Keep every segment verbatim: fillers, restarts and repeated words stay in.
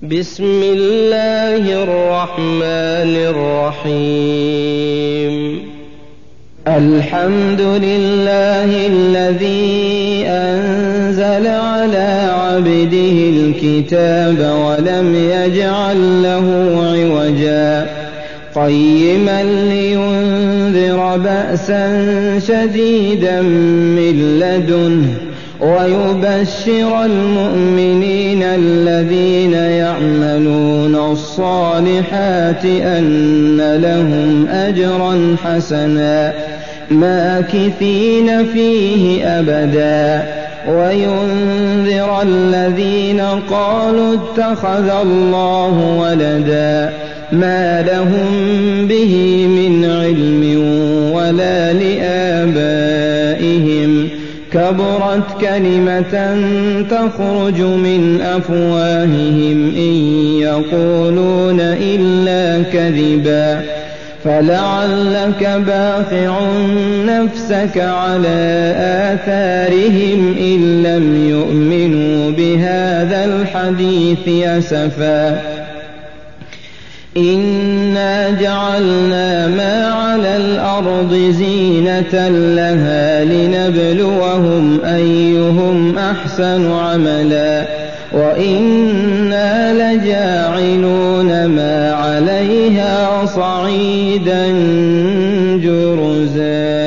بسم الله الرحمن الرحيم الحمد لله الذي أنزل على عبده الكتاب ولم يجعل له عوجا قيما لينذر بأسا شديدا من لدنه ويبشر المؤمنين الذين يعملون الصالحات أن لهم أجرا حسنا ماكثين فيه أبدا وينذر الذين قالوا اتخذ الله ولدا ما لهم به من علم ولا لآبائهم كبرت كلمة تخرج من أفواههم إن يقولون إلا كذبا فلعلك باخع نفسك على آثارهم إن لم يؤمنوا بهذا الحديث أسفا إنا جعلنا ما على الأرض زينة لها لنبلوهم أيهم أحسن عملا وإنا لجاعلون ما عليها صعيدا جرزا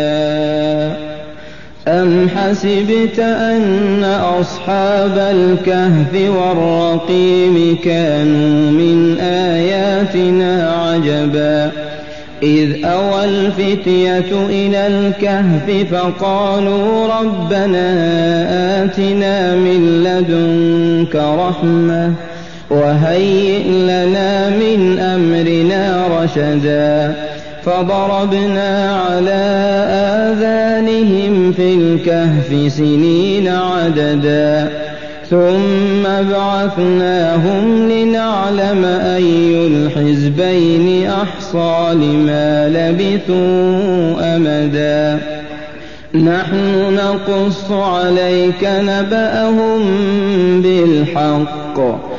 أم حسبت أن أصحاب الكهف والرقيم كانوا من آياتنا عجبا إذ أوى الفتية إلى الكهف فقالوا ربنا آتنا من لدنك رحمة وهيئ لنا من أمرنا رشدا فضربنا على آذانهم في الكهف سنين عددا ثم بعثناهم لنعلم أي الحزبين أحصى لما لبثوا أمدا نحن نقص عليك نبأهم بالحق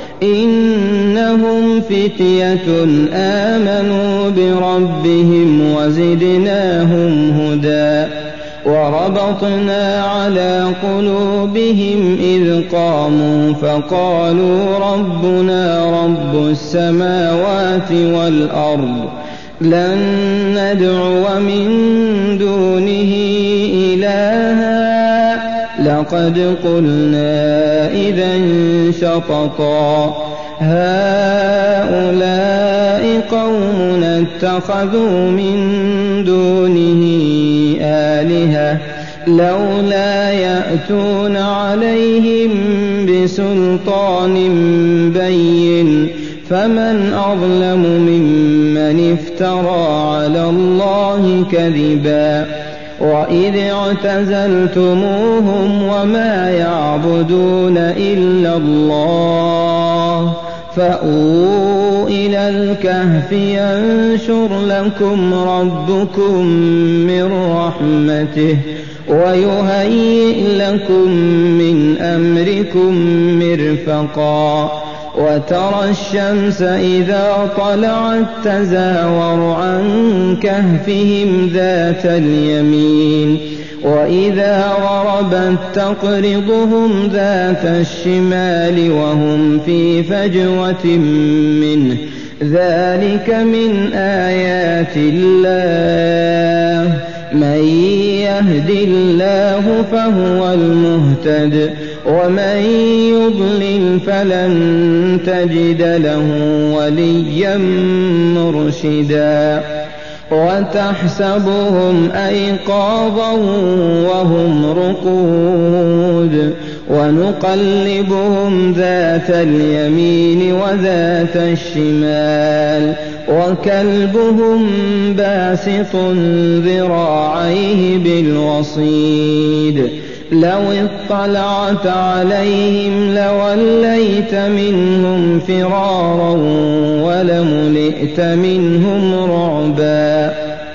إنهم فتية آمنوا بربهم وزدناهم هدى وربطنا على قلوبهم إذ قاموا فقالوا ربنا رب السماوات والأرض لن ندعو من دونه إلها لقد قلنا إذا شططا هؤلاء قومنا اتخذوا من دونه آلهة لولا يأتون عليهم بسلطان بين فمن أظلم ممن افترى على الله كذبا وإذ اعتزلتموهم وما يعبدون إلا الله فأووا إلى الكهف ينشر لكم ربكم من رحمته ويهيئ لكم من أمركم مرفقا وترى الشمس إذا طلعت تزاور عن كهفهم ذات اليمين وإذا غربت تقرضهم ذات الشمال وهم في فجوة منه ذلك من آيات الله من يهد الله فهو المهتد ومن يضلل فلن تجد له وليا مرشدا وتحسبهم أيقاظا وهم رقود ونقلبهم ذات اليمين وذات الشمال وكلبهم باسط ذراعيه بالوصيد لو اطلعت عليهم لوليت منهم فرارا ولملئت منهم رعبا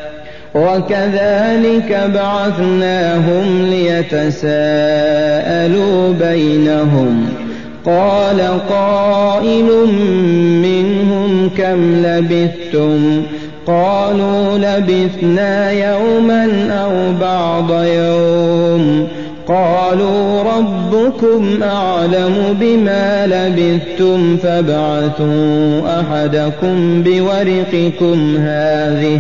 وكذلك بعثناهم ليتساءلوا بينهم قال قائل منهم كم لبثتم قالوا لبثنا يوما أو بعض يوم قالوا ربكم أعلم بما لبثتم فابعثوا أحدكم بورقكم هذه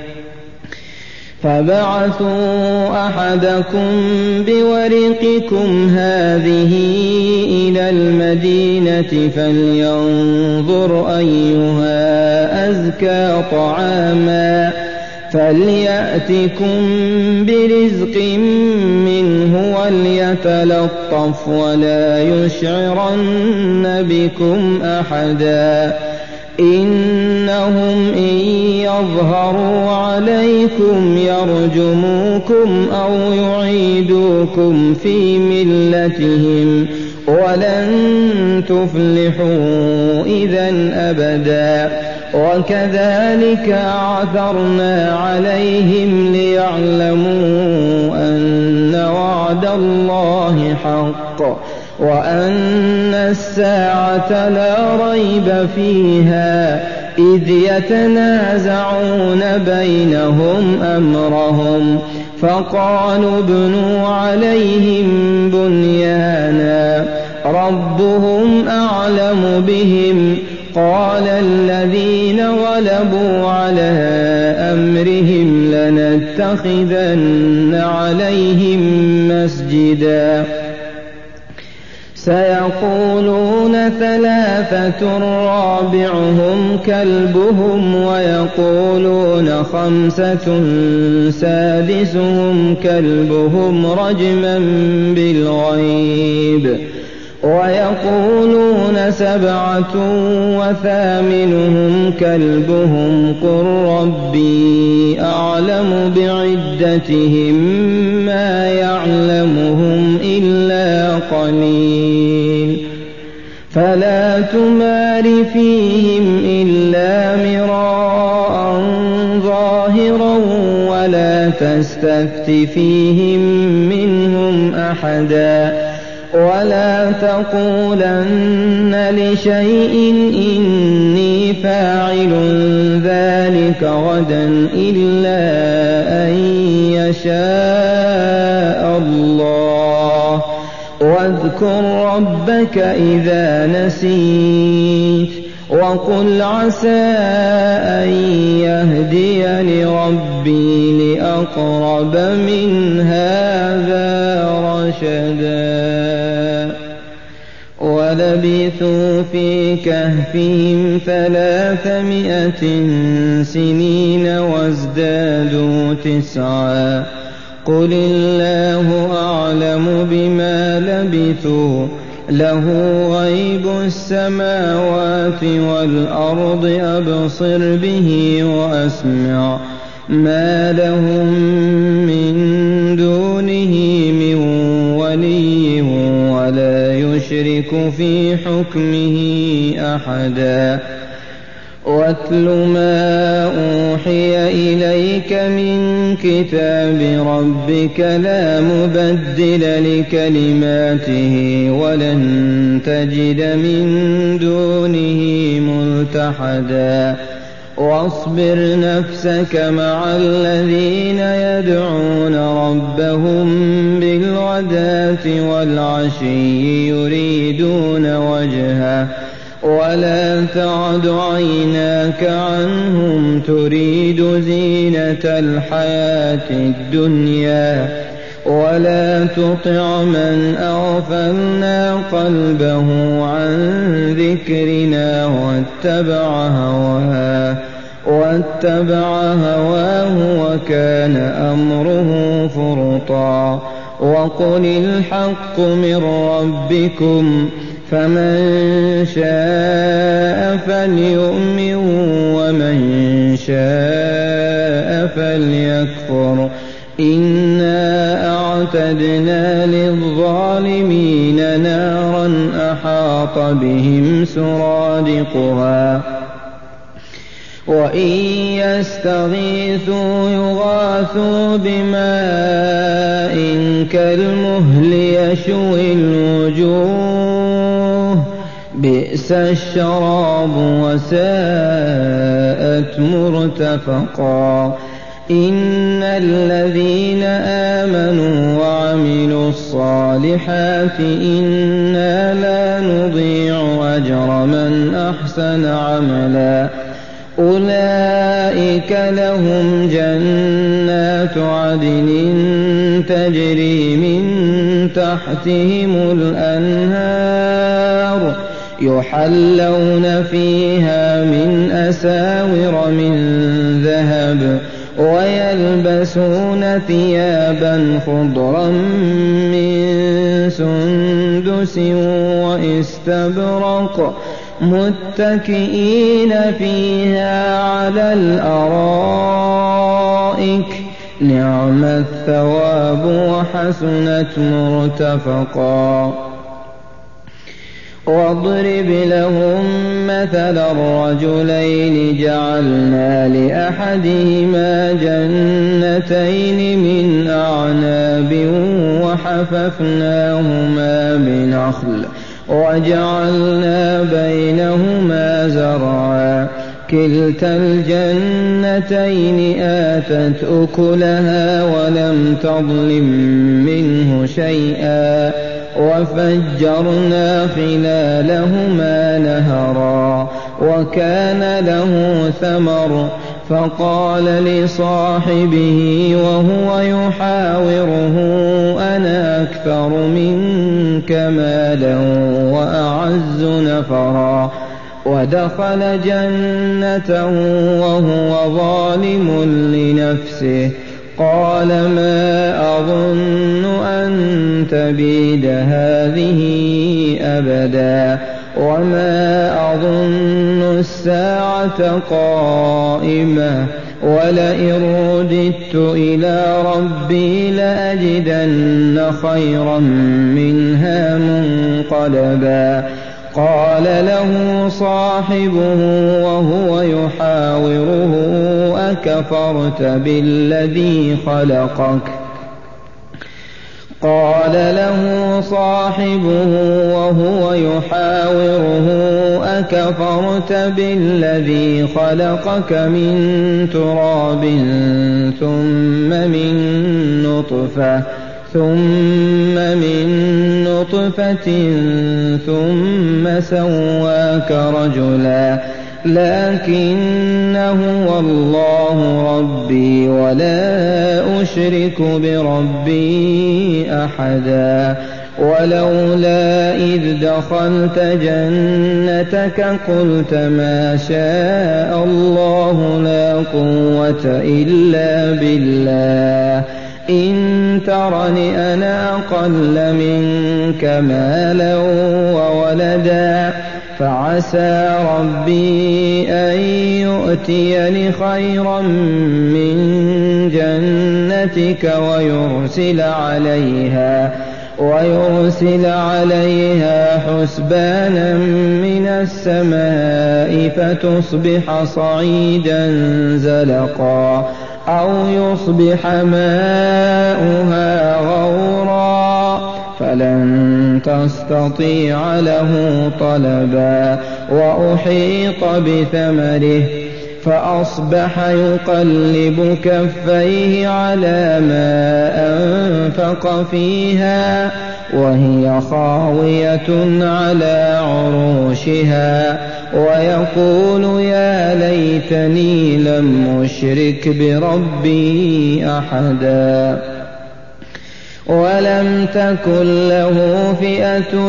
فبعثوا أحدكم بورقكم هذه إلى المدينة فلينظر أيها أزكى طعاما فليأتكم برزق منه وليتلطف ولا يشعرن بكم أحدا إنهم إن يظهروا عليكم يرجموكم أو يعيدوكم في ملتهم ولن تفلحوا إذا أبدا وكذلك أعثرنا عليهم ليعلموا أن وعد الله حق وأن الساعة لا ريب فيها إذ يتنازعون بينهم أمرهم فقالوا ابنوا عليهم بنيانا ربهم أعلم بهم قال الذين غلبوا على أمرهم لنتخذن عليهم مسجدا سيقولون ثلاثة رابعهم كلبهم ويقولون خمسة سادسهم كلبهم رجما بالغيب ويقولون سبعة وثامنهم كلبهم قل ربي أعلم بعدتهم ما يعلمهم إلا قليل فلا تمار فيهم إلا مراء ظاهرا ولا تستفت فيهم منهم أحدا ولا تقولن لشيء إني فاعل ذلك غدا إلا أن يشاء الله واذكر ربك إذا نسيت وقل عسى أن يهديني ربي لأقرب من هذا رشدا ولبثوا في كهفهم ثلاثمائة سنين وازدادوا تسعا قل الله أعلم بما لبثوا له غيب السماوات والأرض أبصر به وأسمع ما لهم من دونه من ولي ولا يشرك في حكمه أحدا واتل ما أوحي إليك من كتاب ربك لا مبدل لكلماته ولن تجد من دونه ملتحدا واصبر نفسك مع الذين يدعون ربهم بالغداة والعشي يريدون وجهه ولا تعد عيناك عنهم تريد زينة الحياة الدنيا ولا تطع من أغفلنا قلبه عن ذكرنا واتبع هواه واتبع هواه وكان أمره فرطا وقل الحق من ربكم فمن شاء فليؤمن ومن شاء فليكفر إنا أعتدنا للظالمين نارا أحاط بهم سرادقها وإن يستغيثوا يغاثوا بماء كالمهل يشوي الوجوه بئس الشراب وساءت مرتفقا إن الذين آمنوا وعملوا الصالحات إنا لا نضيع أجر من أحسن عملا أولئك لهم جنات عدن تجري من تحتهم الأنهار يحلون فيها من أساور من ذهب ويلبسون ثيابا خضرا من سندس واستبرق متكئين فيها على الأرائك نعم الثواب وحسنت مرتفقا واضرب لهم مثل الرجلين جعلنا لأحدهما جنتين من أعناب وحففناهما بنخل وجعلنا بينهما زرعا كلتا الجنتين آتت أكلها ولم تظلم منه شيئا وفجرنا خلالهما نهرا وكان له ثمر فقال لصاحبه وهو يحاوره أنا أكثر منك مالا وأعز نفرا ودخل جنته وهو ظالم لنفسه قال ما أظن أن تبيد هذه أبدا وما أظن الساعة قائمة ولئن رددت إلى ربي لأجدن خيرا منها منقلبا قال له صاحبه وهو يحاوره أكفرت بالذي خلقك قال له صاحبه وهو يحاوره أكفرت بالذي خلقك من تراب ثم من نطفة ثم من نطفة ثم سواك رجلا لكن هو الله ربي ولا أشرك بربي أحدا ولولا إذ دخلت جنتك قلت ما شاء الله لا قوة إلا بالله إن ترني أنا أقل منك مالا وولدا فعسى ربي أن يؤتيني خيرا من جنتك ويرسل عليها ويرسل عليها حسبانا من السماء فتصبح صعيدا زلقا أو يصبح ماؤها غورا فلن تستطيع له طلبا وأحيط بثمره فأصبح يقلب كفيه على ما أنفق فيها وهي خاوية على عروشها ويقول يا ليتني لم أشرك بربي أحدا ولم تكن له فئة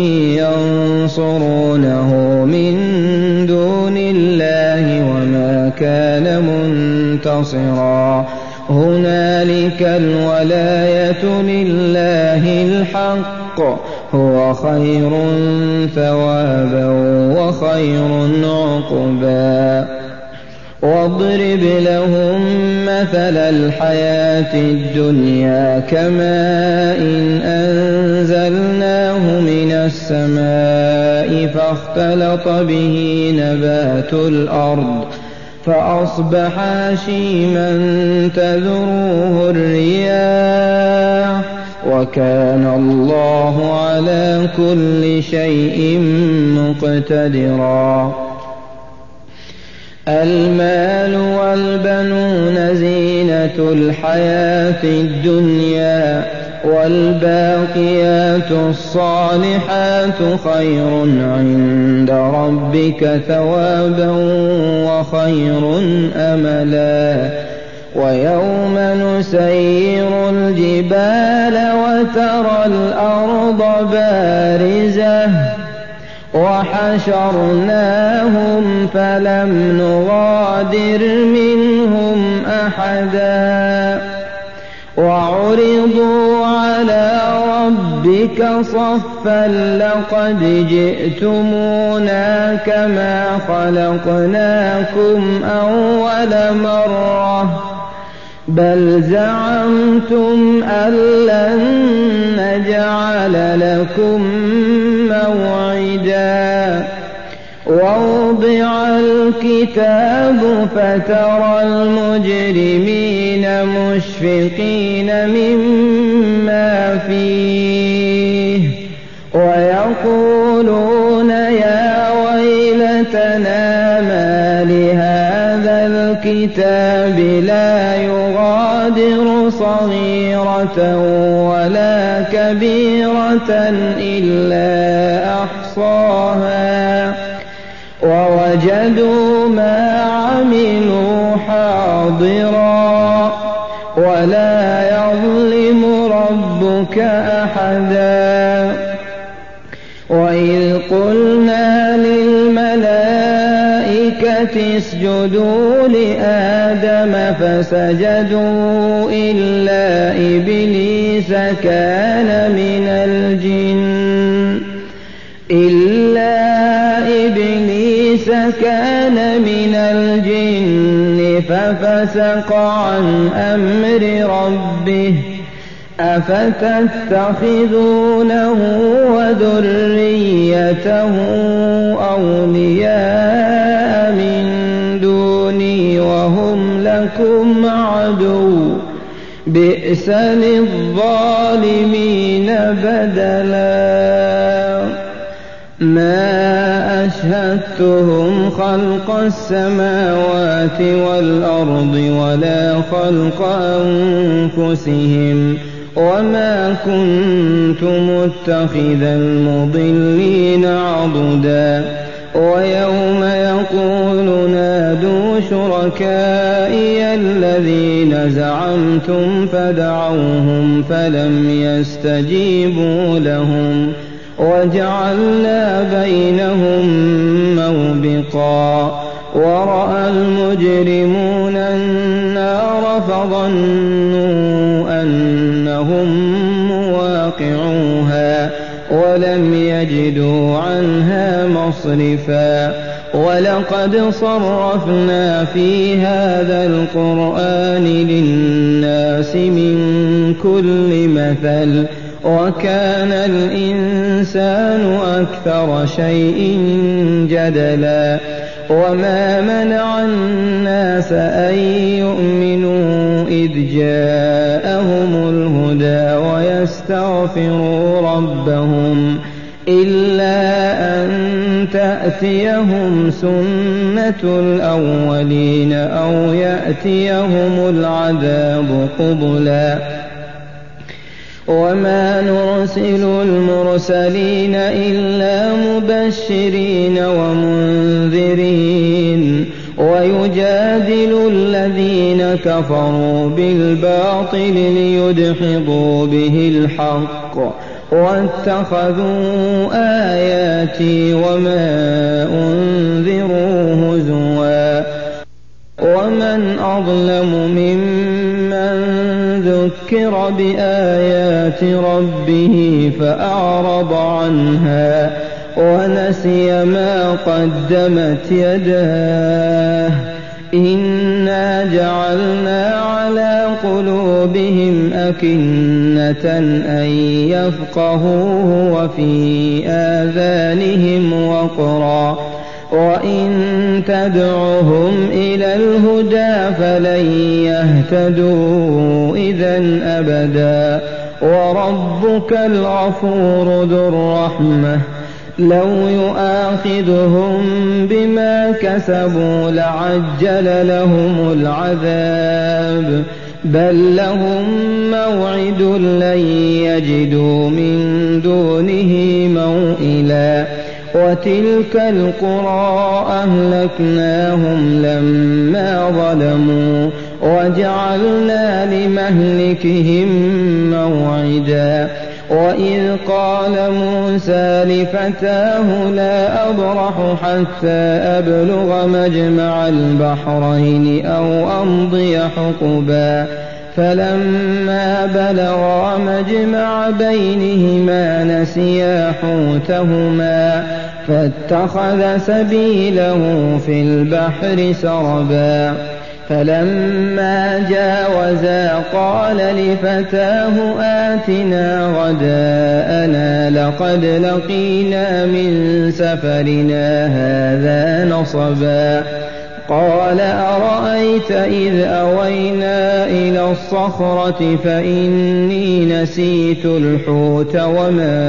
ينصرونه من دون الله وما كان منتصرا هنالك الولاية لله الحق هو خير ثوابا وخير عقبا واضرب لهم مثل الحياة الدنيا كماء إن أنزلناه من السماء فاختلط به نبات الأرض فأصبح هشيما تذروه الرياح وكان الله على كل شيء مقتدرا. المال والبنون زينة الحياة الدنيا، والباقيات الصالحات خير عند ربك ثوابا وخير أملا. ويوم نسير الجبال وترى الأرض بارزة وحشرناهم فلم نغادر منهم أحدا وعرضوا على ربك صفا لقد جئتمونا كما خلقناكم أول مرة بل زعمتم أن لن نجعل لكم موعدا. ووضع الكتاب فترى المجرمين مشفقين مما فيه ويقولون يا ويلتنا ما لهذا الكتاب لا يغادر صغيرة ولا كبيرة إلا أحصاها ووجدوا ما عملوا حاضرا ولا يظلم ربك أحدا. وإذ قلنا للملائكة اسجدوا لآدم فسجدوا إلا إبليس كان من الجن إلا إبليس كان من الجن ففسق عن أمر ربه أفتتخذونه وذريته أولياء من دوني وهم لكم عدو بئس للظالمين بدلا. ما أشهدتهم خلق السماوات والأرض ولا خلق أنفسهم وما كنت متخذ المضلين عضدا. ويوم يقول نادوا شركائي الذين زعمتم فدعوهم فلم يستجيبوا لهم وجعلنا بينهم موبقا. ورأى المجرمون النار فظنوا أنهم مواقعوها ولم يجدوا عنها مصرفا. ولقد صرفنا في هذا القرآن للناس من كل مثل وكان الإنسان أكثر شيء جدلا. وما منع الناس أن يؤمنوا إذ جاءهم الهدى ويستغفروا ربهم إلا أن تأتيهم سنة الأولين أو يأتيهم العذاب قبلا. وما نرسل المرسلين إلا مبشرين ومنذرين ويجادل الذين كفروا بالباطل ليدحضوا به الحق واتخذوا آياتي وما أنذروا هزوا. ومن أظلم ممن ذكر بآيات ربه فأعرض عنها ونسي ما قدمت يداه إنا جعلنا على قلوبهم أكنة أن يفقهوه وفي آذانهم وقرا وإن تدعهم إلى الهدى فلن يهتدوا إذا أبدا وربك الغفور ذو الرحمة لو يؤاخذهم بما كسبوا لعجل لهم العذاب بل لهم موعد لن يجدوا من دونه موئلا وتلك القرى أهلكناهم لما ظلموا وجعلنا لمهلكهم موعدا وإذ قال موسى لفتاه لا أبرح حتى أبلغ مجمع البحرين أو أمضي حقبا فلما بلغا مجمع بينهما نسيا حوتهما فاتخذ سبيله في البحر سربا فلما جاوزا قال لفتاه آتنا غداءنا لقد لقينا من سفرنا هذا نصبا قال أرأيت إذ أوينا إلى الصخرة فإني نسيت الحوت وما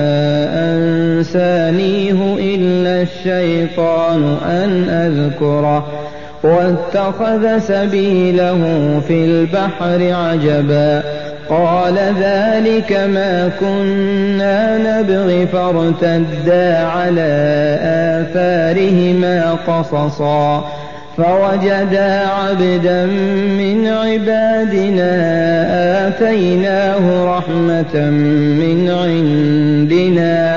أنسانيه إلا الشيطان أن أذكره واتخذ سبيله في البحر عجبا قال ذلك ما كنا نبغي فارتدا على آثارهما قصصا فوجدا عبدا من عبادنا آتيناه رحمة من عندنا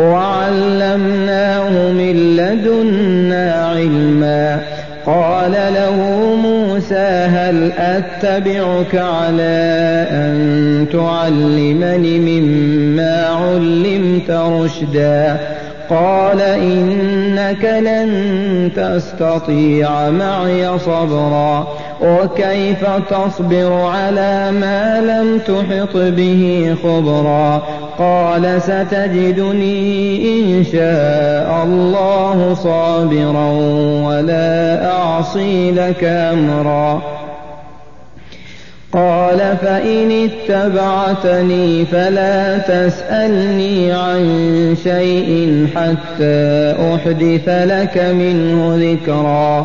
وعلمناه من لدنا علما قال له موسى هل أتبعك على أن تعلمني مما علمت رشدا قال إنك لن تستطيع معي صبرا وكيف تصبر على ما لم تحط به خبرا قال ستجدني إن شاء الله صابرا ولا أعصي لك أمرا قال فإن اتبعتني فلا تسألني عن شيء حتى أحدث لك منه ذكرا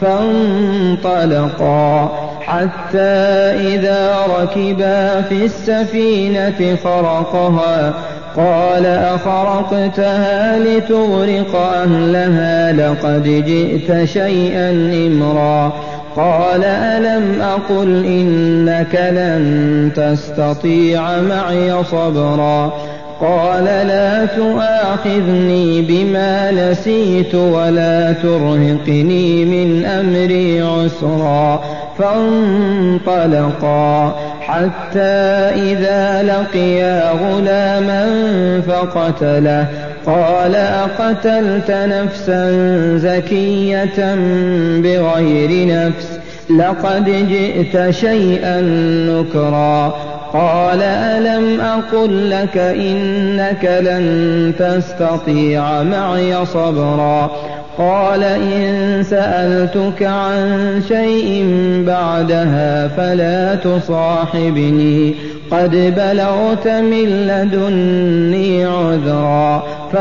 فانطلقا حتى إذا ركبا في السفينة خرقها قال أخرقتها لتغرق أهلها لقد جئت شيئا إمرا قال ألم أقل إنك لن تستطيع معي صبرا قال لا تؤاخذني بما نسيت ولا ترهقني من أمري عسرا فانطلقا حتى إذا لقيا غلاما فقتله قال أقتلت نفسا زكية بغير نفس لقد جئت شيئا نكرا قال ألم أقل لك إنك لن تستطيع معي صبرا قال إن سألتك عن شيء بعدها فلا تصاحبني قد بلغت من لدني عذرا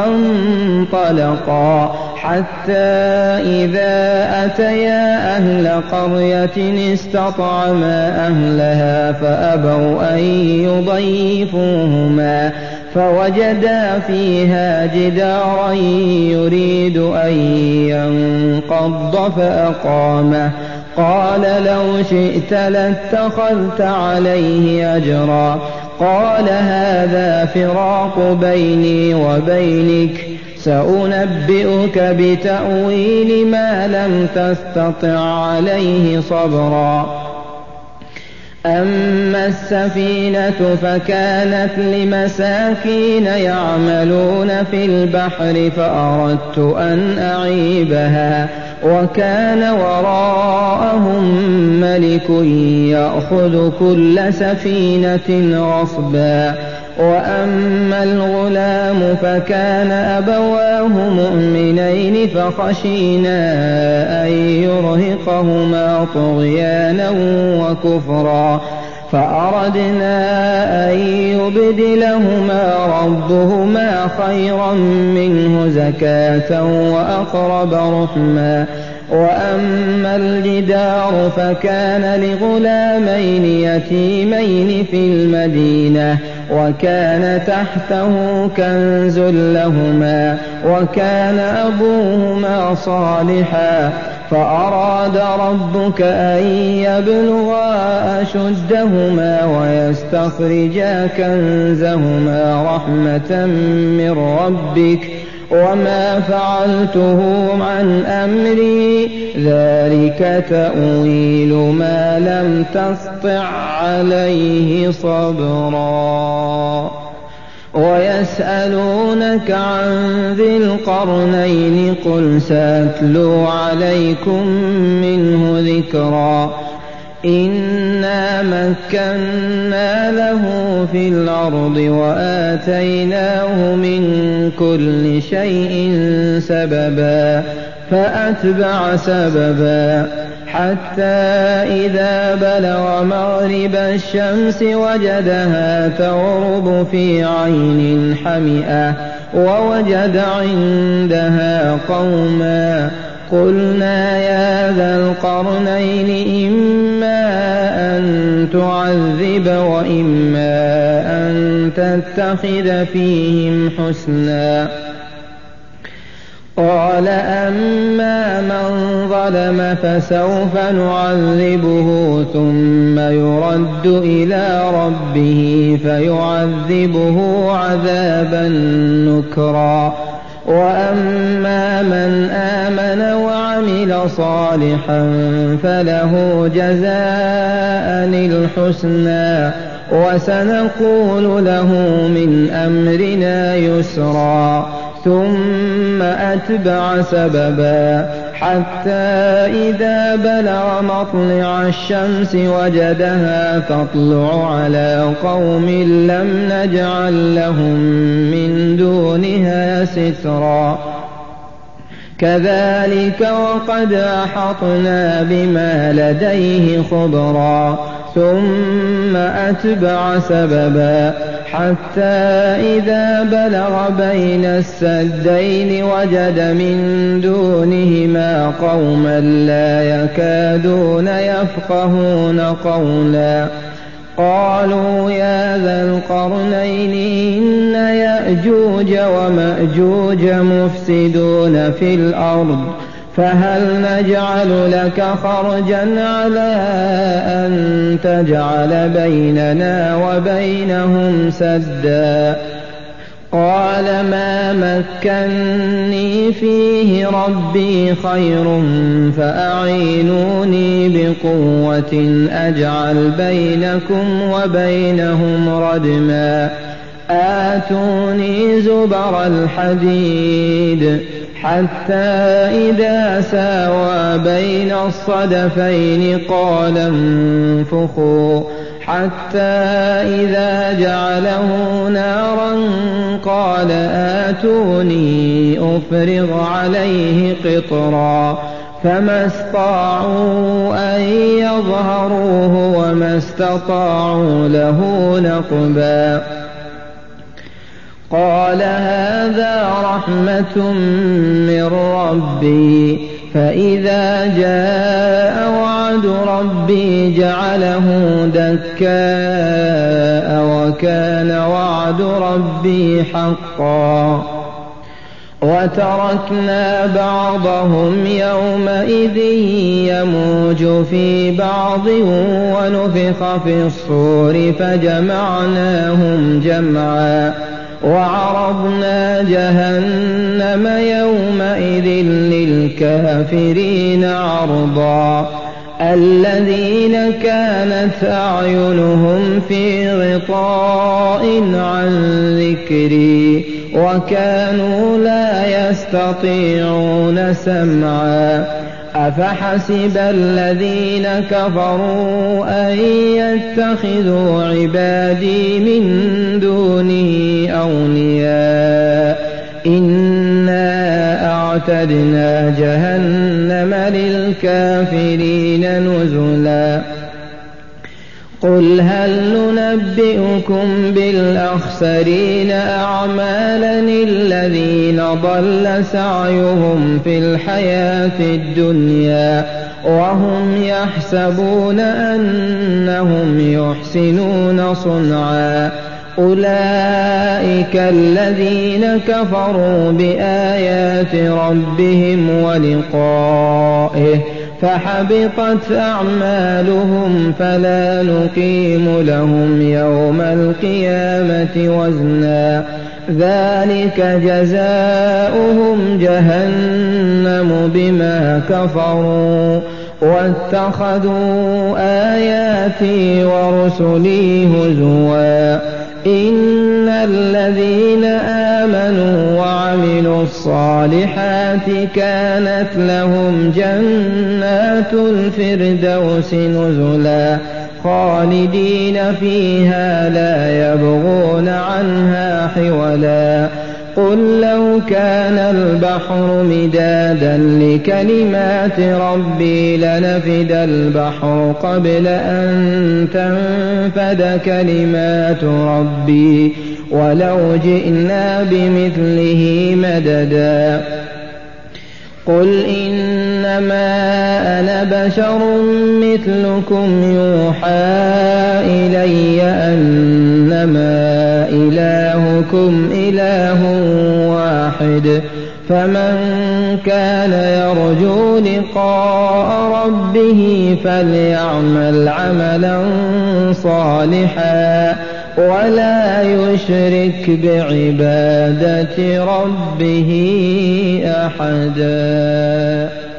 فانطلقا حتى إذا أتيا أهل قرية استطعما أهلها فأبوا أن يضيفوهما فوجدا فيها جدارا يريد أن ينقض فأقامه قال لو شئت لاتخذت عليه أجرا قال هذا فراق بيني وبينك سأنبئك بتأويل ما لم تستطع عليه صبرا أما السفينة فكانت لمساكين يعملون في البحر فأردت أن أعيبها وكان وراءهم ملك يأخذ كل سفينة غصبا وأما الغلام فكان أبواه مؤمنين فخشينا أن يرهقهما طغيانا وكفرا فأردنا أن يبدلهما ربهما خيرا منه زكاة وأقرب رحما. وأما الجدار فكان لغلامين يتيمين في المدينة وكان تحته كنز لهما وكان أبوهما صالحا فأراد ربك أن يبلغا أشدهما ويستخرجا كنزهما رحمة من ربك وما فعلته عن أمري ذلك تأويل ما لم تسطع عليه صبرا. ويسألونك عن ذي القرنين قل سأتلو عليكم منه ذكرا. إنا مكنا له في الأرض وآتيناه من كل شيء سببا فأتبع سببا حتى إذا بلغ مغرب الشمس وجدها تغرب في عين حمئة ووجد عندها قوما قلنا يا ذا القرنين إما أن تعذب وإما أن تتخذ فيهم حسنا. قال أما من ظلم فسوف نعذبه ثم يرد إلى ربه فيعذبه عذابا نكرا. وأما من آمن وعمل صالحا فله جزاء الحسنى وسنقول له من أمرنا يسرا. ثم أتبع سببا حتى إذا بلغ مطلع الشمس وجدها تطلع على قوم لم نجعل لهم من دونها سترا. كذلك وقد أحطنا بما لديه خبرا. ثم أتبع سببا حتى إذا بلغ بين السدين وجد من دونهما قوما لا يكادون يفقهون قولا. قالوا يا ذا القرنين إن يأجوج ومأجوج مفسدون في الأرض فهل نجعل لك خرجا على أن تجعل بيننا وبينهم سدا. قال ما مكني فيه ربي خير فأعينوني بقوة أجعل بينكم وبينهم ردما. آتوني زبر الحديد حتى إذا ساوى بين الصدفين قال انفخوا حتى إذا جعله نارا قال آتوني أفرغ عليه قطرا. فما استطاعوا أن يظهروه وما استطاعوا له نقبا. قال هذا رحمة من ربي فإذا جاء وعد ربي جعله دكاء وكان وعد ربي حقا. وتركنا بعضهم يومئذ يموج في بعض ونفخ في الصور فجمعناهم جمعا. وعرضنا جهنم يومئذ للكافرين عرضا. الذين كانت أعينهم في غطاء عن ذكري وكانوا لا يستطيعون سمعا. أفحسب الذين كفروا أن يتخذوا عبادي من دونه أولياء إنا أعتدنا جهنم للكافرين نزلا. قل هل ننبئكم بالأخسرين أعمالا الذين ضل سعيهم في الحياة الدنيا وهم يحسبون أنهم يحسنون صنعا أولئك الذين كفروا بآيات ربهم ولقائه فحبطت أعمالهم فلا نقيم لهم يوم القيامة وزنا ذلك جزاؤهم جهنم بما كفروا واتخذوا آياتي ورسلي هزوا إن الذين آمنوا وعملوا الصالحات كانت لهم جنات الفردوس نزلا خالدين فيها لا يبغون عنها حولا قل لو كان البحر مدادا لكلمات ربي لنفد البحر قبل أن تنفد كلمات ربي ولو جئنا بمثله مددا قل إنما أنا بشر مثلكم يوحى إلي أنما إلهكم إله واحد فمن كان يرجو لقاء ربه فليعمل عملا صالحا ولا يشرك بعبادة ربه أحدا.